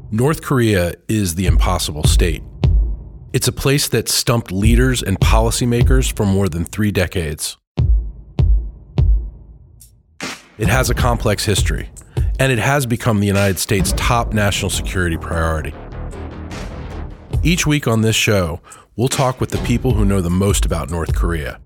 North Korea is the impossible state. It's a place that stumped leaders and policymakers for more than 3 decades. It has a complex history, and it has become the United States' top national security priority. Each week on this show, we'll talk with the people who know the most about North Korea.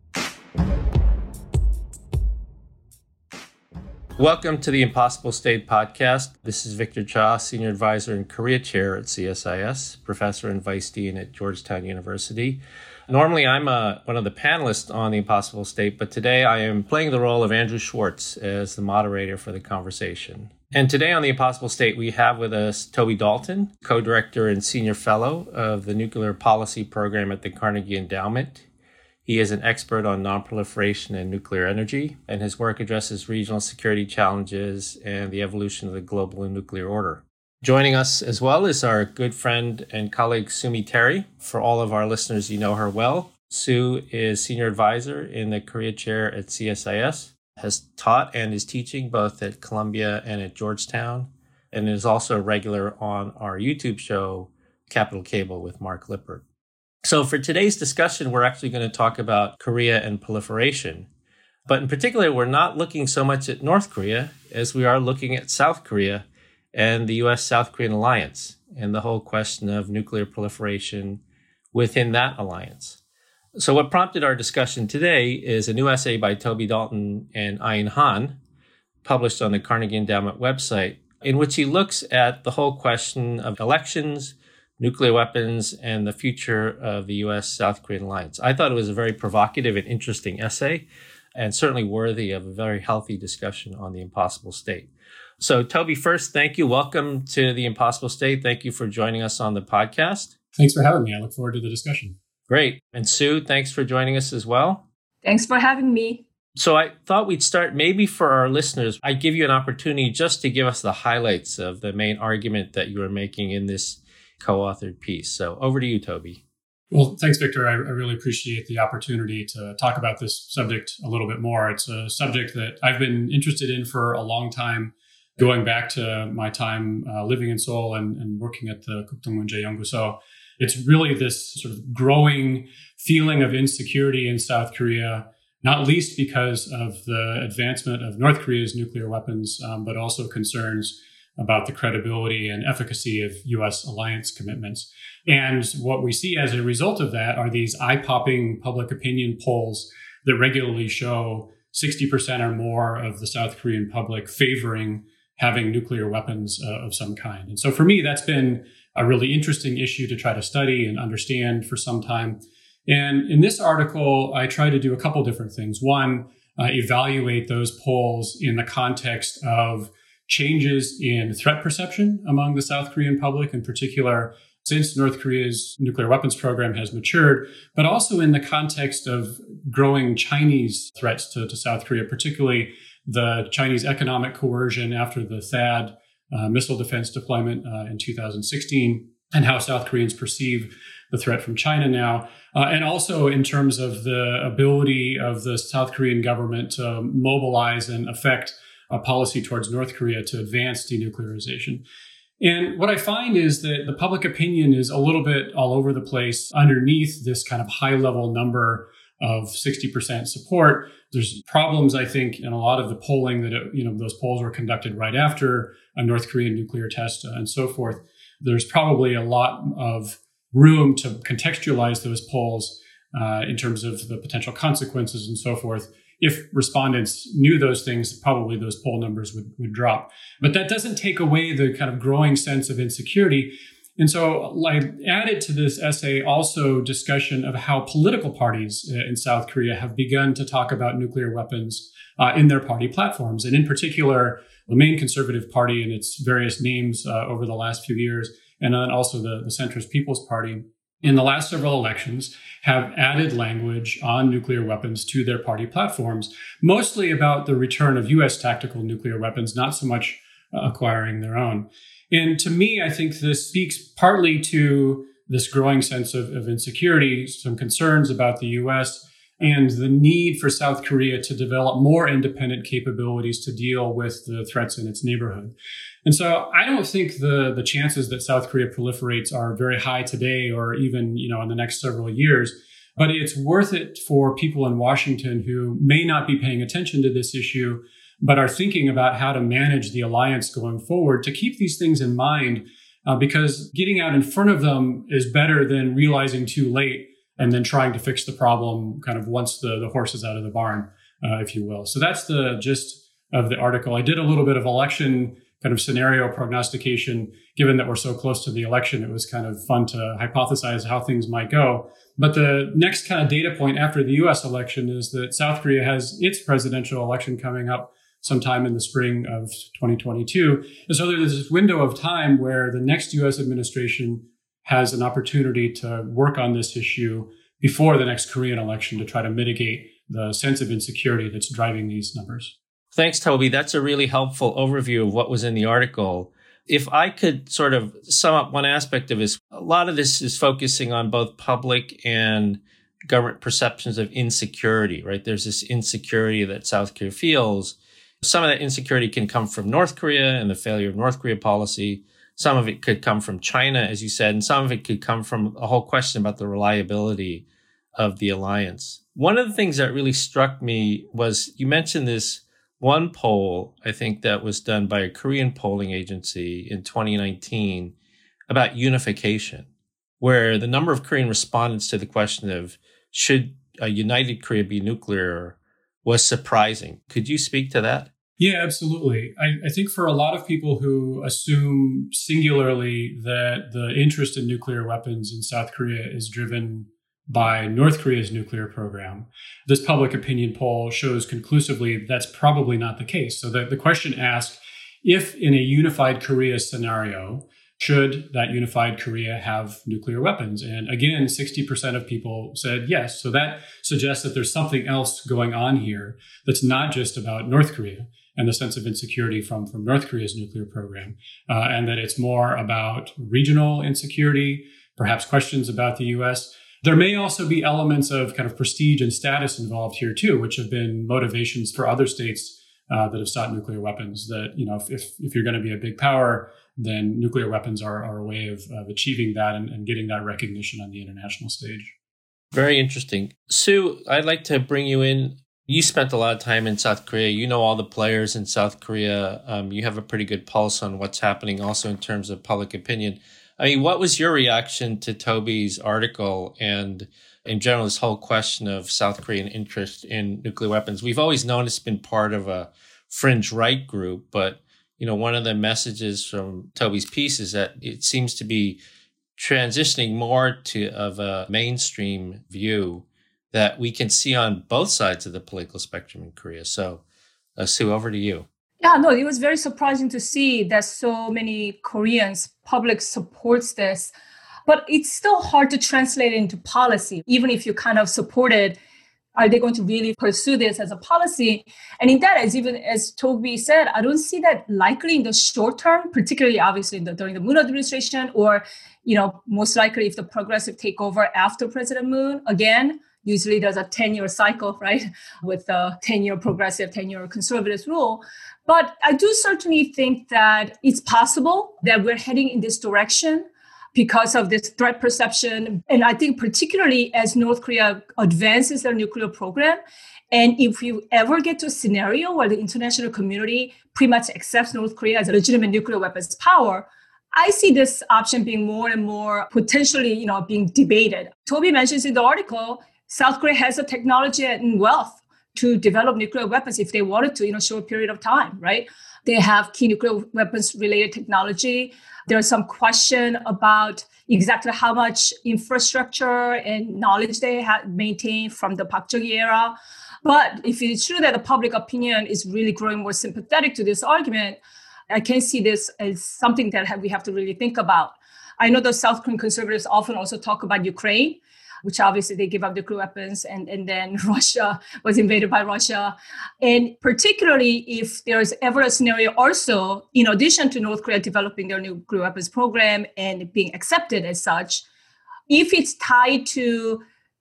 Welcome to the Impossible State podcast. This is Victor Cha, Senior Advisor and Korea Chair at CSIS, Professor and Vice Dean at Georgetown University. Normally, I'm one of the panelists on the Impossible State, but today I am playing the role of Andrew Schwartz as the moderator for the conversation. And today on the Impossible State, we have with us Toby Dalton, Co-Director and Senior Fellow of the Nuclear Policy Program at the Carnegie Endowment. He is an expert on nonproliferation and nuclear energy, and his work addresses regional security challenges and the evolution of the global nuclear order. Joining us as well is our good friend and colleague, Sumi Terry. For all of our listeners, you know her well. Sue is Senior Advisor in the Korea Chair at CSIS, has taught and is teaching both at Columbia and at Georgetown, and is also a regular on our YouTube show, Capital Cable with Mark Lippert. So for today's discussion, we're actually going to talk about Korea and proliferation. But in particular, we're not looking so much at North Korea as we are looking at South Korea and the U.S.-South Korean alliance and the whole question of nuclear proliferation within that alliance. So what prompted our discussion today is a new essay by Toby Dalton and Ayin Han, published on the Carnegie Endowment website, in which he looks at the whole question of elections, nuclear weapons, and the future of the U.S.-South Korean alliance. I thought it was a very provocative and interesting essay, and certainly worthy of a very healthy discussion on the impossible state. So, Toby, first, thank you. Welcome to the Impossible State. Thank you for joining us on the podcast. Thanks for having me. I look forward to the discussion. Great. And Sue, thanks for joining us as well. Thanks for having me. So I thought we'd start maybe for our listeners. I'd give you an opportunity just to give us the highlights of the main argument that you were making in this co-authored piece. So over to you, Toby. Well, thanks, Victor. I really appreciate the opportunity to talk about this subject a little bit more. It's a subject that I've been interested in for a long time, going back to my time living in Seoul and working at the Kukdong Munje Yeongguso. It's really this sort of growing feeling of insecurity in South Korea, not least because of the advancement of North Korea's nuclear weapons, but also concerns about the credibility and efficacy of U.S. alliance commitments. And what we see as a result of that are these eye-popping public opinion polls that regularly show 60% or more of the South Korean public favoring having nuclear weapons of some kind. And so for me, that's been a really interesting issue to try to study and understand for some time. And in this article, I try to do a couple different things. One, evaluate those polls in the context of changes in threat perception among the South Korean public, in particular, since North Korea's nuclear weapons program has matured, but also in the context of growing Chinese threats to South Korea, particularly the Chinese economic coercion after the THAAD missile defense deployment in 2016, and how South Koreans perceive the threat from China now, and also in terms of the ability of the South Korean government to mobilize and affect a policy towards North Korea to advance denuclearization. And what I find is that the public opinion is a little bit all over the place underneath this kind of high-level number of 60% support. There's problems, I think, in a lot of the polling that, those polls were conducted right after a North Korean nuclear test and so forth. There's probably a lot of room to contextualize those polls in terms of the potential consequences and so forth. If respondents knew those things, probably those poll numbers would drop. But that doesn't take away the kind of growing sense of insecurity. And so I added to this essay also discussion of how political parties in South Korea have begun to talk about nuclear weapons in their party platforms. And in particular, the main Conservative Party and its various names over the last few years, and then also the Centrist People's Party, in the last several elections, have added language on nuclear weapons to their party platforms, mostly about the return of U.S. tactical nuclear weapons, not so much acquiring their own. And to me, I think this speaks partly to this growing sense of insecurity, some concerns about the U.S., and the need for South Korea to develop more independent capabilities to deal with the threats in its neighborhood. And so I don't think the chances that South Korea proliferates are very high today or even, in the next several years. But it's worth it for people in Washington who may not be paying attention to this issue, but are thinking about how to manage the alliance going forward to keep these things in mind, because getting out in front of them is better than realizing too late and then trying to fix the problem kind of once the horse is out of the barn, if you will. So that's the gist of the article. I did a little bit of election kind of scenario prognostication. Given that we're so close to the election, it was kind of fun to hypothesize how things might go. But the next kind of data point after the US election is that South Korea has its presidential election coming up sometime in the spring of 2022. And so there's this window of time where the next US administration has an opportunity to work on this issue before the next Korean election to try to mitigate the sense of insecurity that's driving these numbers. Thanks, Toby. That's a really helpful overview of what was in the article. If I could sort of sum up one aspect of this, a lot of this is focusing on both public and government perceptions of insecurity, right? There's this insecurity that South Korea feels. Some of that insecurity can come from North Korea and the failure of North Korea policy. Some of it could come from China, as you said, and some of it could come from a whole question about the reliability of the alliance. One of the things that really struck me was you mentioned this one poll, I think, that was done by a Korean polling agency in 2019 about unification, where the number of Korean respondents to the question of should a united Korea be nuclear was surprising. Could you speak to that? Yeah, absolutely. I think for a lot of people who assume singularly that the interest in nuclear weapons in South Korea is driven by North Korea's nuclear program, this public opinion poll shows conclusively that's probably not the case. So the question asked, if in a unified Korea scenario, should that unified Korea have nuclear weapons? And again, 60% of people said yes. So that suggests that there's something else going on here that's not just about North Korea and the sense of insecurity from North Korea's nuclear program, and that it's more about regional insecurity, perhaps questions about the U.S. There may also be elements of kind of prestige and status involved here too, which have been motivations for other states that have sought nuclear weapons. That, if you're going to be a big power, then nuclear weapons are a way of achieving that and getting that recognition on the international stage. Very interesting. Sue, I'd like to bring you in. You spent a lot of time in South Korea. You know all the players in South Korea. You have a pretty good pulse on what's happening also in terms of public opinion. I mean, what was your reaction to Toby's article and in general this whole question of South Korean interest in nuclear weapons? We've always known it's been part of a fringe right group, but one of the messages from Toby's piece is that it seems to be transitioning more of a mainstream view that we can see on both sides of the political spectrum in Korea. So, Sue, over to you. Yeah, no, it was very surprising to see that so many Koreans, public supports this, but it's still hard to translate it into policy. Even if you kind of support it, are they going to really pursue this as a policy? And in that, as Toby said, I don't see that likely in the short term, particularly obviously during the Moon administration, or, most likely if the progressive take over after President Moon. Again, usually there's a 10-year cycle, right? With the 10-year progressive, 10-year conservative rule. But I do certainly think that it's possible that we're heading in this direction because of this threat perception. And I think particularly as North Korea advances their nuclear program, and if you ever get to a scenario where the international community pretty much accepts North Korea as a legitimate nuclear weapons power, I see this option being more and more potentially, being debated. Toby mentions in the article, South Korea has the technology and wealth to develop nuclear weapons if they wanted to in a short period of time, right? They have key nuclear weapons related technology. There's some question about exactly how much infrastructure and knowledge they have maintained from the Park Chung-hee era. But if it's true that the public opinion is really growing more sympathetic to this argument, I can see this as something that we have to really think about. I know the South Korean conservatives often also talk about Ukraine, which obviously they give up nuclear weapons, and then Russia was invaded by Russia. And particularly if there's ever a scenario also, in addition to North Korea developing their nuclear weapons program and being accepted as such, if it's tied to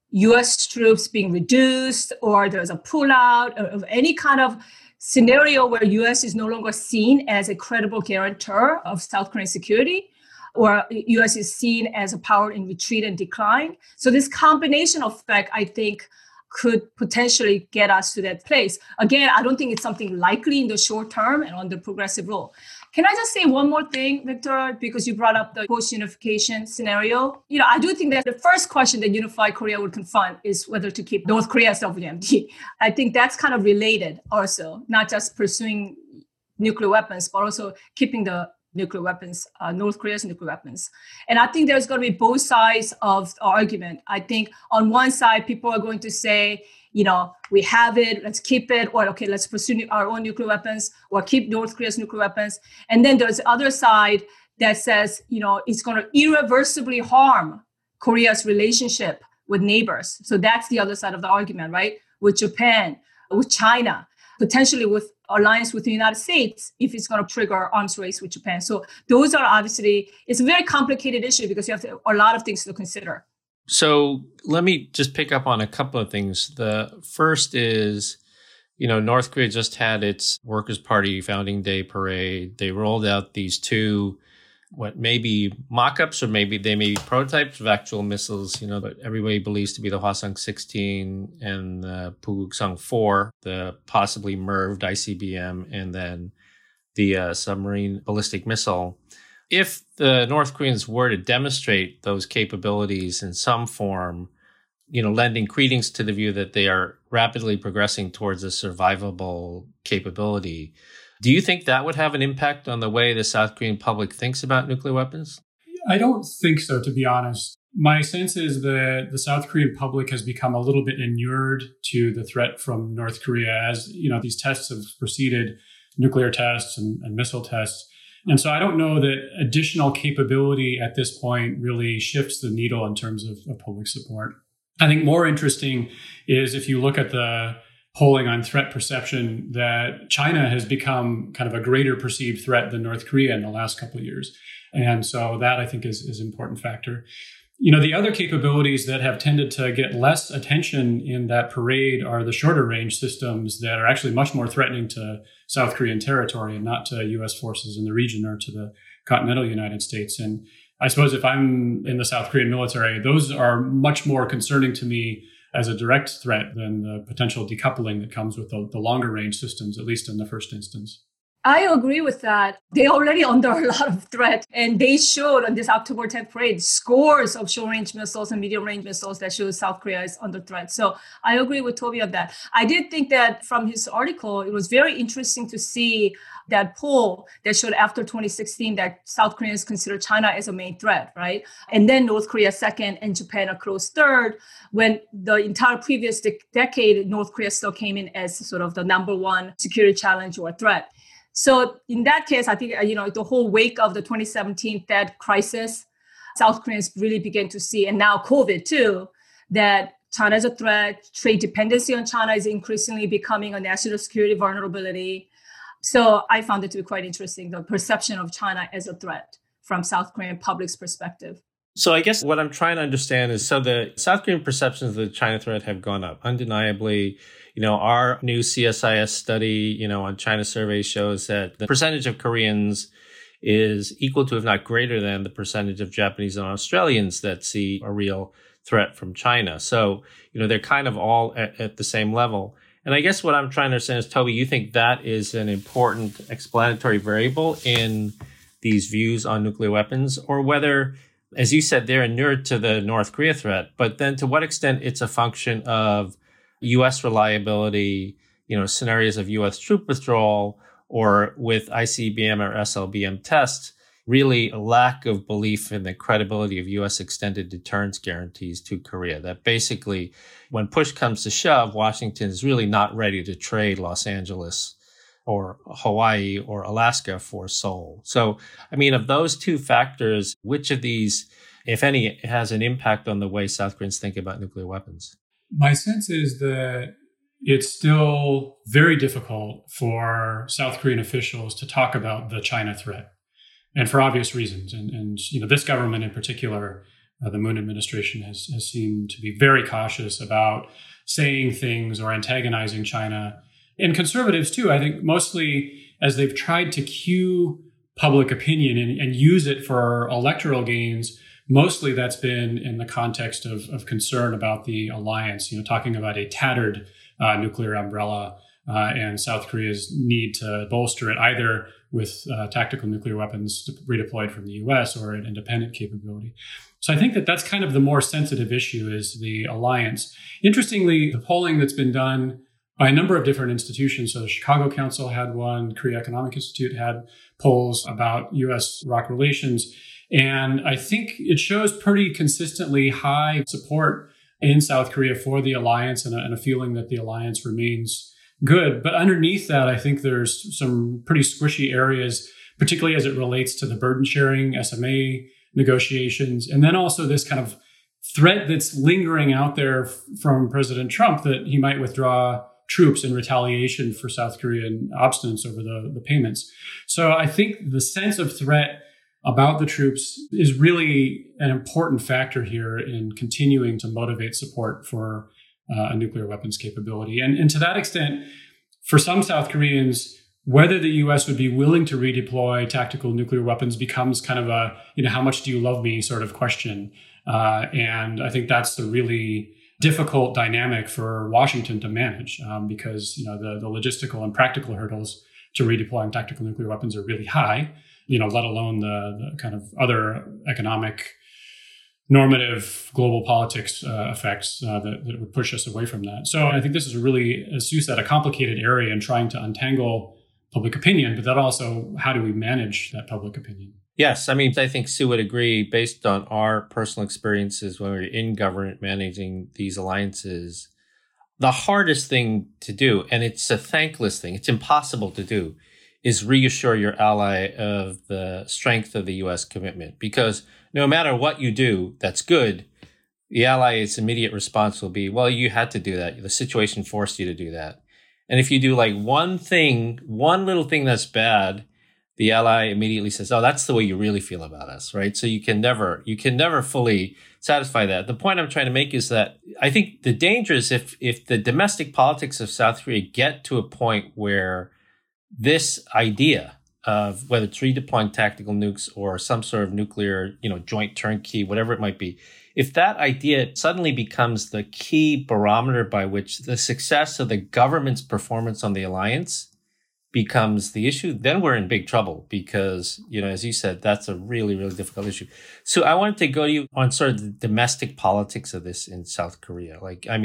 US troops being reduced or there's a pullout of any kind of scenario where US is no longer seen as a credible guarantor of South Korean security, or US is seen as a power in retreat and decline. So this combination of effect, I think, could potentially get us to that place. Again, I don't think it's something likely in the short term and on the progressive role. Can I just say one more thing, Victor, because you brought up the post-unification scenario? I do think that the first question that unified Korea would confront is whether to keep North Korea as WMD. I think that's kind of related also, not just pursuing nuclear weapons, but also keeping the nuclear weapons, North Korea's nuclear weapons. And I think there's going to be both sides of the argument. I think on one side, people are going to say, we have it, let's keep it, or okay, let's pursue our own nuclear weapons, or keep North Korea's nuclear weapons. And then there's the other side that says, it's going to irreversibly harm Korea's relationship with neighbors. So that's the other side of the argument, right? With Japan, with China, potentially with alliance with the United States, if it's going to trigger arms race with Japan. So those are obviously, it's a very complicated issue because you have a lot of things to consider. So let me just pick up on a couple of things. The first is, North Korea just had its Workers' Party Founding Day parade. They rolled out these two, what may be mock-ups or maybe they may be prototypes of actual missiles, but everybody believes to be the Hwasong-16 and the Puguksong-4, the possibly MIRVed ICBM, and then the submarine ballistic missile. If the North Koreans were to demonstrate those capabilities in some form, lending credence to the view that they are rapidly progressing towards a survivable capability, do you think that would have an impact on the way the South Korean public thinks about nuclear weapons? I don't think so, to be honest. My sense is that the South Korean public has become a little bit inured to the threat from North Korea as, these tests have proceeded, nuclear tests and missile tests. And so I don't know that additional capability at this point really shifts the needle in terms of public support. I think more interesting is if you look at the polling on threat perception, that China has become kind of a greater perceived threat than North Korea in the last couple of years. And so that I think is an important factor. The other capabilities that have tended to get less attention in that parade are the shorter range systems that are actually much more threatening to South Korean territory and not to U.S. forces in the region or to the continental United States. And I suppose if I'm in the South Korean military, those are much more concerning to me as a direct threat than the potential decoupling that comes with the longer range systems, at least in the first instance. I agree with that. They're already under a lot of threat. And they showed on this October 10th parade scores of short-range missiles and medium-range missiles that show South Korea is under threat. So I agree with Toby on that. I did think that from his article, it was very interesting to see that poll that showed after 2016 that South Koreans consider China as a main threat, right? And then North Korea second and Japan a close third, when the entire previous decade, North Korea still came in as sort of the number one security challenge or threat. So in that case, I think, the whole wake of the 2017 THAAD crisis, South Koreans really began to see, and now COVID too, that China is a threat. Trade dependency on China is increasingly becoming a national security vulnerability. So I found it to be quite interesting, the perception of China as a threat from South Korean public's perspective. So I guess what I'm trying to understand is, so the South Korean perceptions of the China threat have gone up undeniably. Our new CSIS study, on China survey shows that the percentage of Koreans is equal to, if not greater than, the percentage of Japanese and Australians that see a real threat from China. So, they're kind of all at the same level. And I guess what I'm trying to understand is, Toby, you think that is an important explanatory variable in these views on nuclear weapons, or whether, as you said, they're inured to the North Korea threat, but then to what extent it's a function of U.S. reliability, scenarios of U.S. troop withdrawal, or with ICBM or SLBM tests, really a lack of belief in the credibility of U.S. extended deterrence guarantees to Korea. That basically, when push comes to shove, Washington is really not ready to trade Los Angeles or Hawaii or Alaska for Seoul. So, of those two factors, which of these, if any, has an impact on the way South Koreans think about nuclear weapons? My sense is that it's still very difficult for South Korean officials to talk about the China threat, and for obvious reasons. And this government in particular The Moon administration has seemed to be very cautious about saying things or antagonizing China. And conservatives, too, I think mostly as they've tried to cue public opinion and use it for electoral gains, mostly that's been in the context of concern about the alliance, talking about a tattered nuclear umbrella and South Korea's need to bolster it either with tactical nuclear weapons redeployed from the U.S. or an independent capability. So I think that's kind of the more sensitive issue is the alliance. Interestingly, the polling that's been done by a number of different institutions, so the Chicago Council had one, Korea Economic Institute had polls about U.S.-ROC relations, and I think it shows pretty consistently high support in South Korea for the alliance and a feeling that the alliance remains good. But underneath that, I think there's some pretty squishy areas, particularly as it relates to the burden sharing, SMA negotiations, and then also this kind of threat that's lingering out there from President Trump that he might withdraw troops in retaliation for South Korean obstinance over the payments. So I think the sense of threat about the troops is really an important factor here in continuing to motivate support for a nuclear weapons capability. And to that extent, for some South Koreans, whether the U.S. would be willing to redeploy tactical nuclear weapons becomes kind of a, how much do you love me sort of question. And I think that's the really difficult dynamic for Washington to manage because, the logistical and practical hurdles to redeploying tactical nuclear weapons are really high, let alone the kind of other economic, normative global politics effects that would push us away from that. So I think this is really, as Sue said, a complicated area in trying to untangle public opinion, but that also, how do we manage that public opinion? Yes, I think Sue would agree based on our personal experiences when we were in government managing these alliances. The hardest thing to do, and it's a thankless thing, it's impossible to do, is reassure your ally of the strength of the U.S. commitment. Because no matter what you do that's good, the ally's immediate response will be, well, you had to do that. The situation forced you to do that. And if you do like one little thing that's bad, the ally immediately says, oh, that's the way you really feel about us, right? So you can never fully satisfy that. The point I'm trying to make is that I think the danger is if the domestic politics of South Korea get to a point where this idea of whether it's redeploying tactical nukes or some sort of nuclear, joint turnkey, whatever it might be, if that idea suddenly becomes the key barometer by which the success of the government's performance on the alliance becomes the issue, then we're in big trouble because, as you said, that's a really, really difficult issue. So I wanted to go to you on sort of the domestic politics of this in South Korea.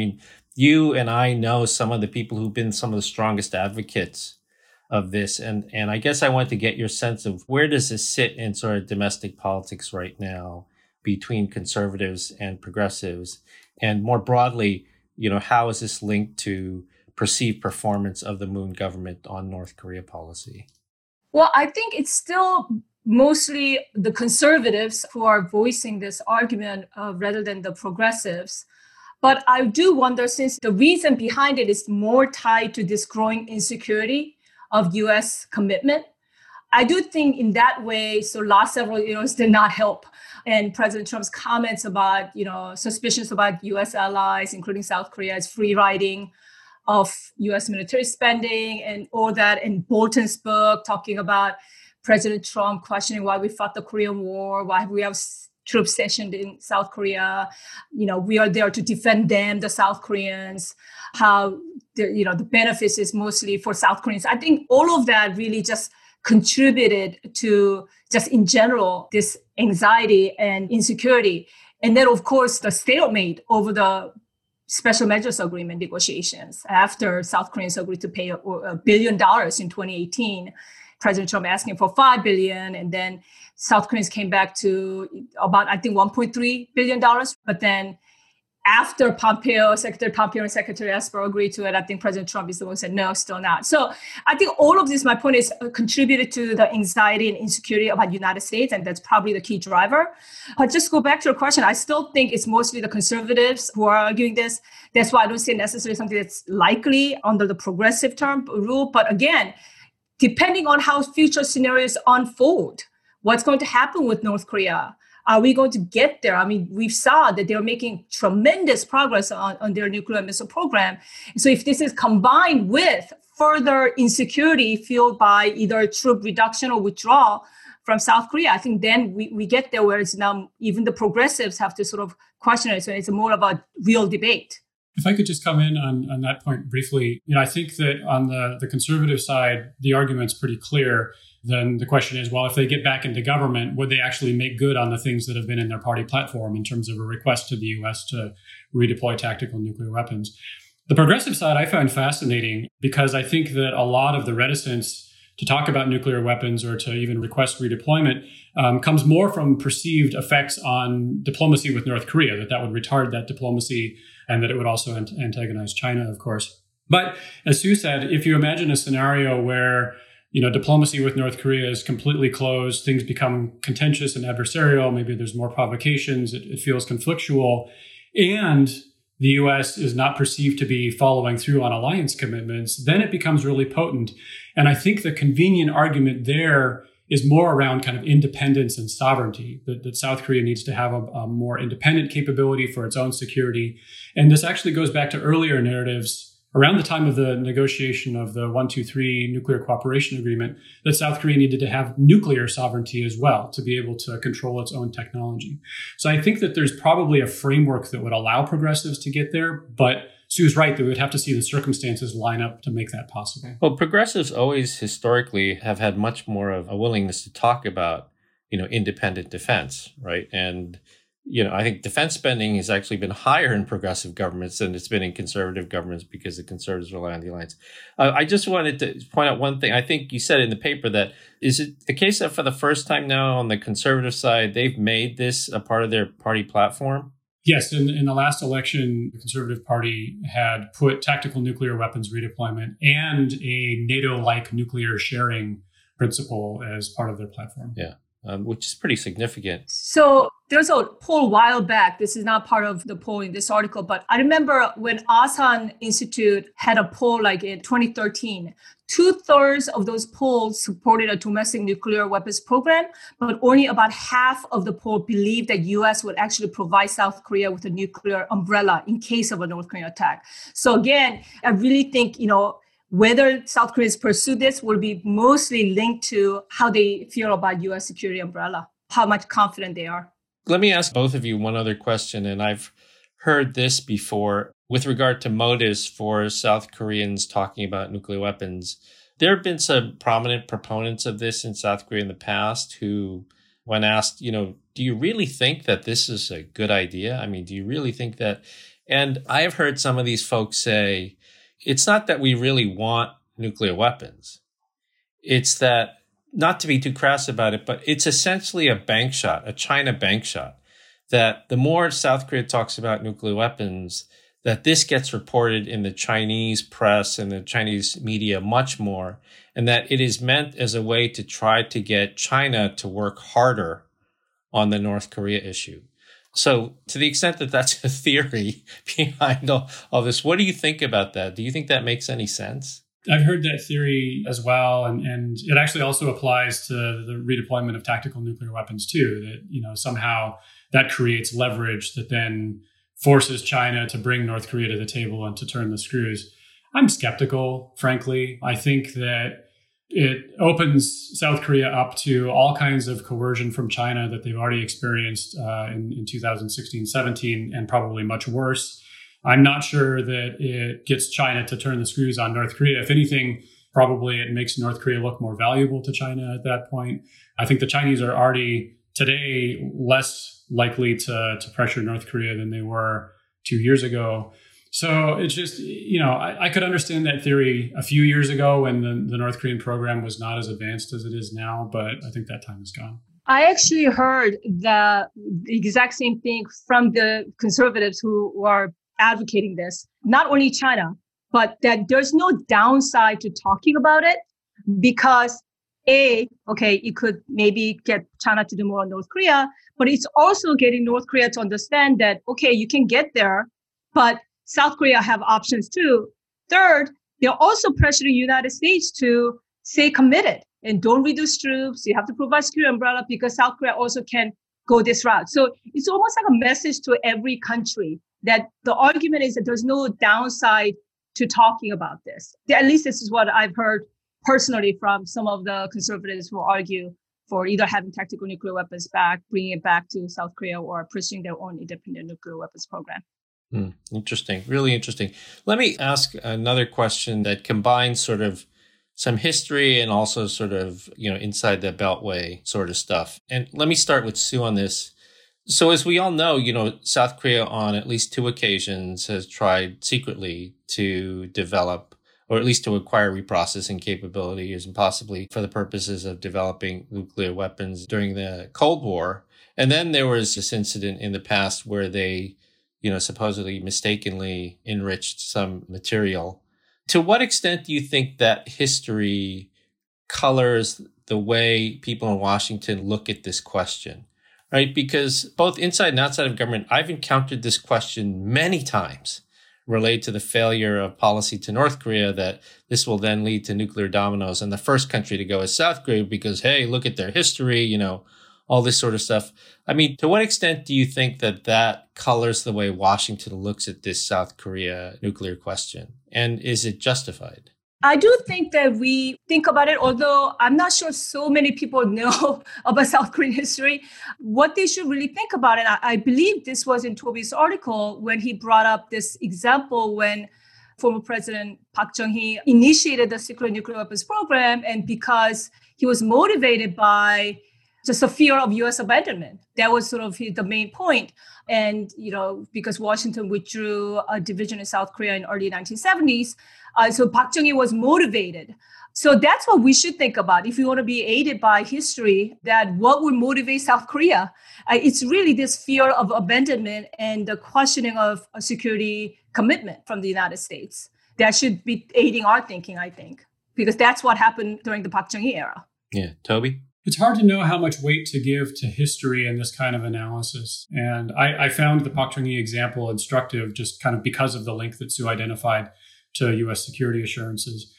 You and I know some of the people who've been some of the strongest advocates of this. And I guess I want to get your sense of where does this sit in sort of domestic politics right now between conservatives and progressives? And more broadly, how is this linked to perceived performance of the Moon government on North Korea policy? Well, I think it's still mostly the conservatives who are voicing this argument rather than the progressives. But I do wonder, since the reason behind it is more tied to this growing insecurity of U.S. commitment, I do think in that way, so last several years did not help. And President Trump's comments about, suspicions about U.S. allies, including South Korea's free riding of U.S. military spending and all that, in Bolton's book, talking about President Trump questioning why we fought the Korean War, why we have troops stationed in South Korea, we are there to defend them, the South Koreans, how the benefits is mostly for South Koreans. I think all of that really just contributed to just in general this anxiety and insecurity. And then, of course, the stalemate over the special measures agreement negotiations after South Koreans agreed to pay $1 billion in 2018. President Trump asking for $5 billion, and then South Koreans came back to about, I think, $1.3 billion. But then after Secretary Pompeo and Secretary Esper agreed to it, I think President Trump is the one who said, no, still not. So I think all of this, my point is, contributed to the anxiety and insecurity about the United States, and that's probably the key driver. But just go back to your question, I still think it's mostly the conservatives who are arguing this. That's why I don't say necessarily something that's likely under the progressive term rule. But again, depending on how future scenarios unfold, what's going to happen with North Korea? Are we going to get there? I mean, we saw that they're making tremendous progress on their nuclear missile program. So if this is combined with further insecurity fueled by either troop reduction or withdrawal from South Korea, I think then we get there where it's now even the progressives have to sort of question it. So it's more of a real debate. If I could just come in on that point briefly, I think that on the conservative side, the argument's pretty clear. Then the question is, well, if they get back into government, would they actually make good on the things that have been in their party platform in terms of a request to the U.S. to redeploy tactical nuclear weapons? The progressive side I find fascinating because I think that a lot of the reticence to talk about nuclear weapons or to even request redeployment comes more from perceived effects on diplomacy with North Korea, that would retard that diplomacy and that it would also antagonize China, of course. But as Sue said, if you imagine a scenario where diplomacy with North Korea is completely closed, things become contentious and adversarial, maybe there's more provocations, it feels conflictual, and the U.S. is not perceived to be following through on alliance commitments, then it becomes really potent. And I think the convenient argument there is more around kind of independence and sovereignty, that South Korea needs to have a more independent capability for its own security. And this actually goes back to earlier narratives around the time of the negotiation of the 123 nuclear cooperation agreement, that South Korea needed to have nuclear sovereignty as well to be able to control its own technology. So I think that there's probably a framework that would allow progressives to get there, but Sue's right that we would have to see the circumstances line up to make that possible. Well, progressives always historically have had much more of a willingness to talk about, independent defense, right? And I think defense spending has actually been higher in progressive governments than it's been in conservative governments because the conservatives rely on the alliance. I just wanted to point out one thing. I think you said in the paper that is it the case that for the first time now on the conservative side, they've made this a part of their party platform? Yes. In the last election, the Conservative Party had put tactical nuclear weapons redeployment and a NATO-like nuclear sharing principle as part of their platform. Yeah. Which is pretty significant. So there's a poll a while back. This is not part of the poll in this article, but I remember when Asan Institute had a poll like in 2013, 2/3 of those polls supported a domestic nuclear weapons program, but only about half of the poll believed that U.S. would actually provide South Korea with a nuclear umbrella in case of a North Korean attack. So again, I really think, whether South Koreans pursue this will be mostly linked to how they feel about U.S. security umbrella, how much confident they are. Let me ask both of you one other question, and I've heard this before with regard to motives for South Koreans talking about nuclear weapons. There have been some prominent proponents of this in South Korea in the past who, when asked, do you really think that this is a good idea? I mean, do you really think that? And I have heard some of these folks say, it's not that we really want nuclear weapons. It's that, not to be too crass about it, but it's essentially a bank shot, a China bank shot, that the more South Korea talks about nuclear weapons, that this gets reported in the Chinese press and the Chinese media much more, and that it is meant as a way to try to get China to work harder on the North Korea issue. So to the extent that that's a theory behind all this, what do you think about that? Do you think that makes any sense? I've heard that theory as well. And it actually also applies to the redeployment of tactical nuclear weapons too, that, somehow that creates leverage that then forces China to bring North Korea to the table and to turn the screws. I'm skeptical, frankly. I think that it opens South Korea up to all kinds of coercion from China that they've already experienced in 2016-17, and probably much worse. I'm not sure that it gets China to turn the screws on North Korea. If anything, probably it makes North Korea look more valuable to China at that point. I think the Chinese are already today less likely to pressure North Korea than they were 2 years ago. So it's just, I could understand that theory a few years ago when the North Korean program was not as advanced as it is now, but I think that time is gone. I actually heard the exact same thing from the conservatives who are advocating this, not only China, but that there's no downside to talking about it because it could maybe get China to do more on North Korea, but it's also getting North Korea to understand that, you can get there, but South Korea have options too. Third, they're also pressuring the United States to stay committed and don't reduce troops. You have to provide security umbrella because South Korea also can go this route. So it's almost like a message to every country that the argument is that there's no downside to talking about this. At least this is what I've heard personally from some of the conservatives who argue for either having tactical nuclear weapons back, bringing it back to South Korea, or pursuing their own independent nuclear weapons program. Interesting. Really interesting. Let me ask another question that combines sort of some history and also sort of, inside the Beltway sort of stuff. And let me start with Sue on this. So as we all know, South Korea on at least 2 occasions has tried secretly to develop, or at least to acquire reprocessing capabilities, and possibly for the purposes of developing nuclear weapons during the Cold War. And then there was this incident in the past where they, supposedly mistakenly enriched some material. To what extent do you think that history colors the way people in Washington look at this question? Right? Because both inside and outside of government, I've encountered this question many times related to the failure of policy to North Korea, that this will then lead to nuclear dominoes. And the first country to go is South Korea because, hey, look at their history, all this sort of stuff. I mean, to what extent do you think that colors the way Washington looks at this South Korea nuclear question? And is it justified? I do think that we think about it, although I'm not sure so many people know about South Korean history. What they should really think about, and I believe this was in Toby's article when he brought up this example when former President Park Chung-hee initiated the secret nuclear weapons program, and because he was motivated by just a fear of U.S. abandonment. That was sort of the main point. And, because Washington withdrew a division in South Korea in early 1970s, so Park Chung-hee was motivated. So that's what we should think about. If you want to be aided by history, that what would motivate South Korea? It's really this fear of abandonment and the questioning of a security commitment from the United States. That should be aiding our thinking, I think, because that's what happened during the Park Chung-hee era. Yeah. Toby? It's hard to know how much weight to give to history in this kind of analysis. And I found the Park Chung-hee example instructive just kind of because of the link that Sue identified to U.S. security assurances.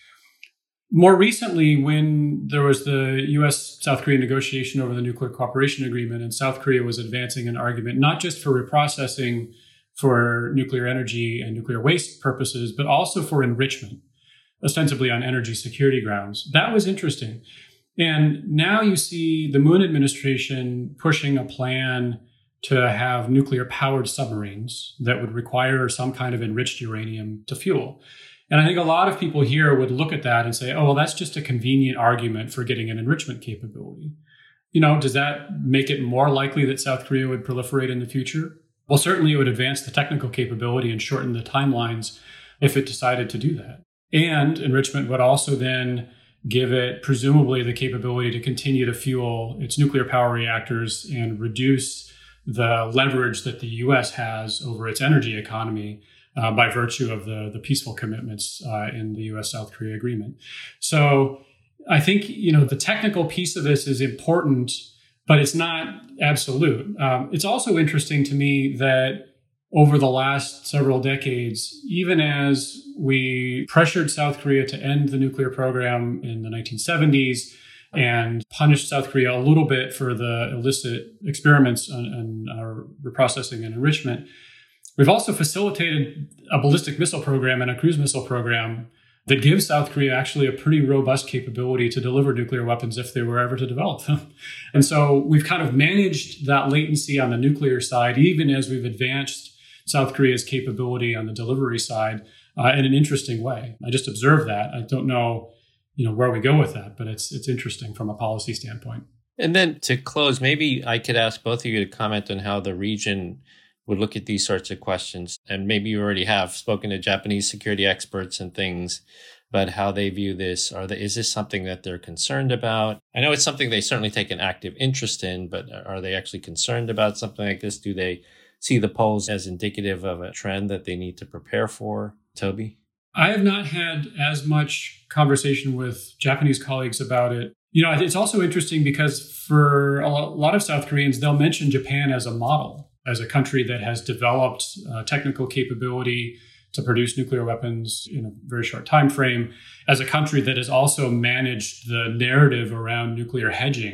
More recently, when there was the U.S.-South Korea negotiation over the Nuclear Cooperation Agreement, and South Korea was advancing an argument not just for reprocessing for nuclear energy and nuclear waste purposes, but also for enrichment, ostensibly on energy security grounds. That was interesting. And now you see the Moon administration pushing a plan to have nuclear-powered submarines that would require some kind of enriched uranium to fuel. And I think a lot of people here would look at that and say, oh, well, that's just a convenient argument for getting an enrichment capability. Does that make it more likely that South Korea would proliferate in the future? Well, certainly it would advance the technical capability and shorten the timelines if it decided to do that. And enrichment would also then give it presumably the capability to continue to fuel its nuclear power reactors and reduce the leverage that the U.S. has over its energy economy by virtue of the peaceful commitments in the U.S.-South Korea agreement. So I think, the technical piece of this is important, but it's not absolute. It's also interesting to me that over the last several decades, even as we pressured South Korea to end the nuclear program in the 1970s and punished South Korea a little bit for the illicit experiments on reprocessing and enrichment, we've also facilitated a ballistic missile program and a cruise missile program that gives South Korea actually a pretty robust capability to deliver nuclear weapons if they were ever to develop them. And so we've kind of managed that latency on the nuclear side, even as we've advanced South Korea's capability on the delivery side in an interesting way. I just observed that. I don't know, where we go with that, but it's interesting from a policy standpoint. And then to close, maybe I could ask both of you to comment on how the region would look at these sorts of questions. And maybe you already have spoken to Japanese security experts and things about how they view this. Is this something that they're concerned about? I know it's something they certainly take an active interest in, but are they actually concerned about something like this? Do they see the polls as indicative of a trend that they need to prepare for? Toby? I have not had as much conversation with Japanese colleagues about it. It's also interesting because for a lot of South Koreans, they'll mention Japan as a model, as a country that has developed technical capability to produce nuclear weapons in a very short time frame, as a country that has also managed the narrative around nuclear hedging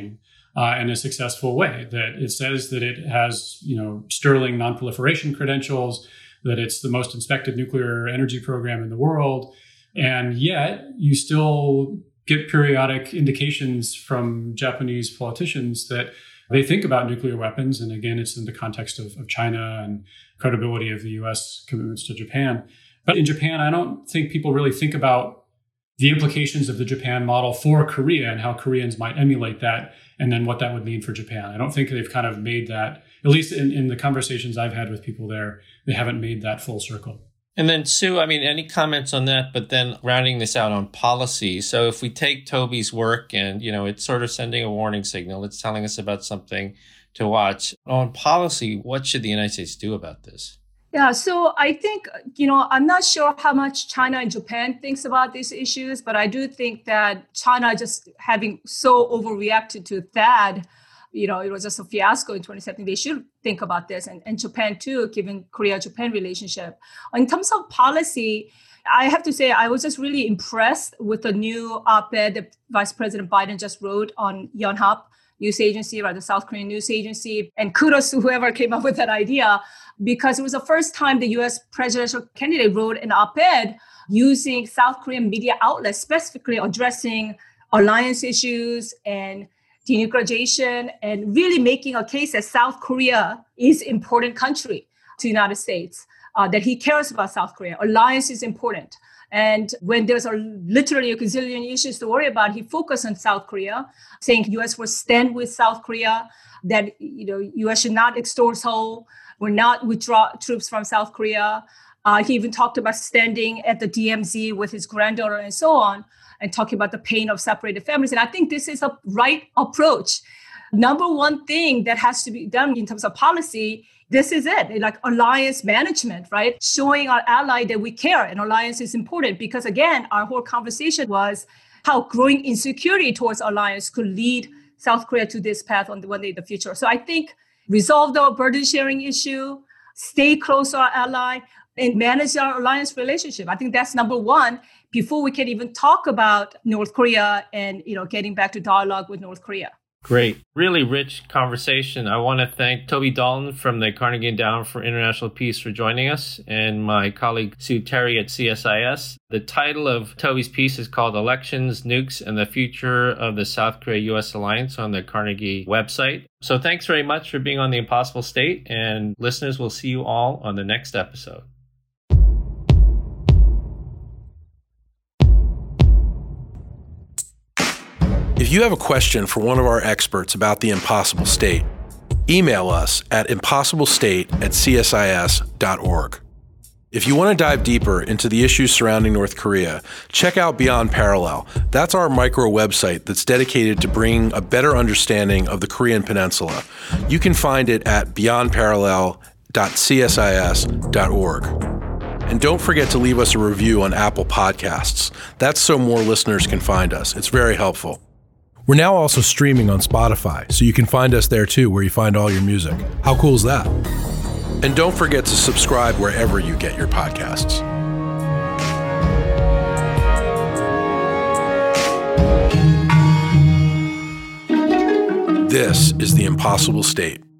in a successful way. That it says that it has, sterling non-proliferation credentials, that it's the most inspected nuclear energy program in the world. And yet you still get periodic indications from Japanese politicians that they think about nuclear weapons. And again, it's in the context of China and credibility of the US commitments to Japan. But in Japan, I don't think people really think about the implications of the Japan model for Korea and how Koreans might emulate that, and then what that would mean for Japan. I don't think they've kind of made that, at least in the conversations I've had with people there, they haven't made that full circle. And then, Sue, any comments on that? But then rounding this out on policy. So if we take Toby's work and, it's sort of sending a warning signal, it's telling us about something to watch. On policy, what should the United States do about this? Yeah, so I think, I'm not sure how much China and Japan thinks about these issues, but I do think that China just having so overreacted to THAAD, it was just a fiasco in 2017. They should think about this, and Japan too, given Korea-Japan relationship. In terms of policy, I have to say I was just really impressed with the new op-ed that Vice President Biden just wrote on Yonhap news agency, or the South Korean news agency. And kudos to whoever came up with that idea, because it was the first time the US presidential candidate wrote an op-ed using South Korean media outlets, specifically addressing alliance issues and denuclearization, and really making a case that South Korea is an important country to the United States, that he cares about South Korea. Alliance is important. And when there's literally a gazillion issues to worry about, he focused on South Korea, saying U.S. will stand with South Korea, that U.S. should not extort Seoul, will not withdraw troops from South Korea. He even talked about standing at the DMZ with his granddaughter and so on, and talking about the pain of separated families. And I think this is a right approach. Number one thing that has to be done in terms of policy, this is it, like alliance management, right? Showing our ally that we care, and alliance is important, because again, our whole conversation was how growing insecurity towards alliance could lead South Korea to this path on one day in the future. So I think resolve the burden sharing issue, stay close to our ally, and manage our alliance relationship. I think that's number one before we can even talk about North Korea and getting back to dialogue with North Korea. Great. Really rich conversation. I want to thank Toby Dalton from the Carnegie Endowment for International Peace for joining us, and my colleague Sue Terry at CSIS. The title of Toby's piece is called Elections, Nukes, and the Future of the South Korea-U.S. Alliance on the Carnegie website. So thanks very much for being on The Impossible State, and listeners, we'll see you all on the next episode. If you have a question for one of our experts about the impossible state, email us at impossiblestate@csis.org. If you want to dive deeper into the issues surrounding North Korea, check out Beyond Parallel. That's our micro website that's dedicated to bringing a better understanding of the Korean Peninsula. You can find it at beyondparallel.csis.org. And don't forget to leave us a review on Apple Podcasts. That's so more listeners can find us. It's very helpful. We're now also streaming on Spotify, so you can find us there too, where you find all your music. How cool is that? And don't forget to subscribe wherever you get your podcasts. This is The Impossible State.